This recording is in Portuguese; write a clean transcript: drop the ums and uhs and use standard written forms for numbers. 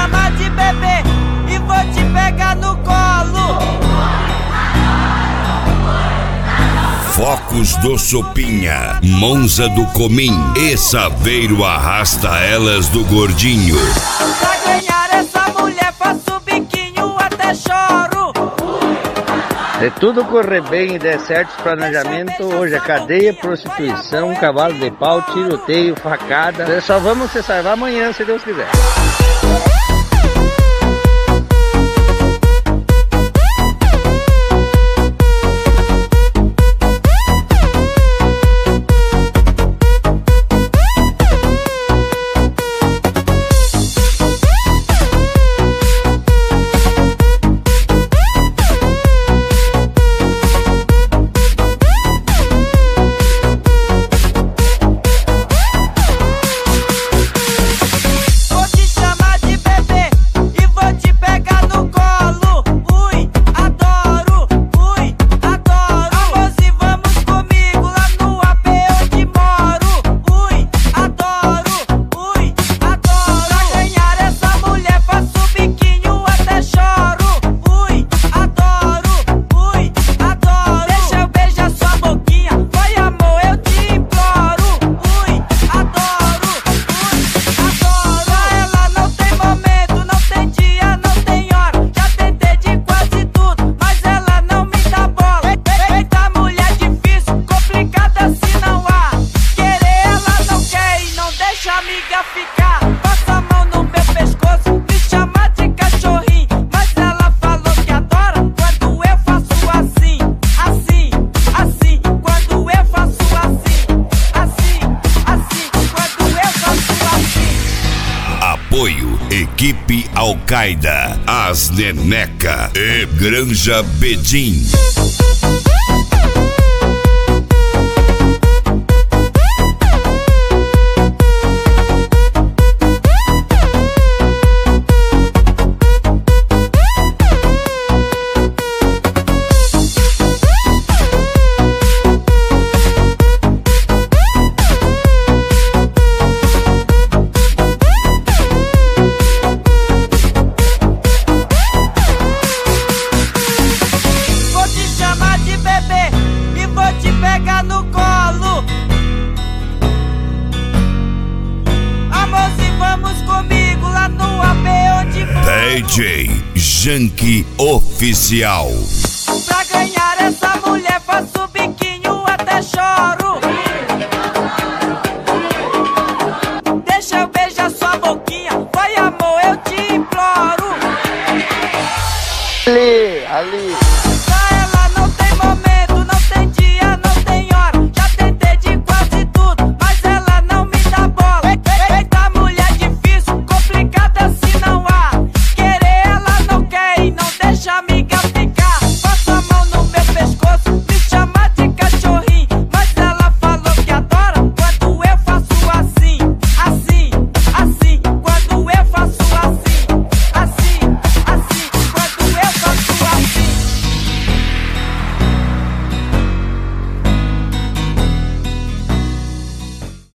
chamar de bebê e vou te pegar no colo. Focos do Sopinha, Monza do Comim e Saveiro arrasta elas do Gordinho. Pra ganhar essa mulher faço biquinho até choro. Se tudo correr bem e der certo os planejamentos, hoje é cadeia, prostituição, cavalo de pau, tiroteio, facada. Só vamos se salvar amanhã, se Deus quiser. Equipe Al-Qaeda, As Neneca e Granja Bedim. DJ Janky Oficial. Pra ganhar essa mulher faço biquinho até choro. Deixa eu beijar sua boquinha, vai amor, eu te imploro. Ali.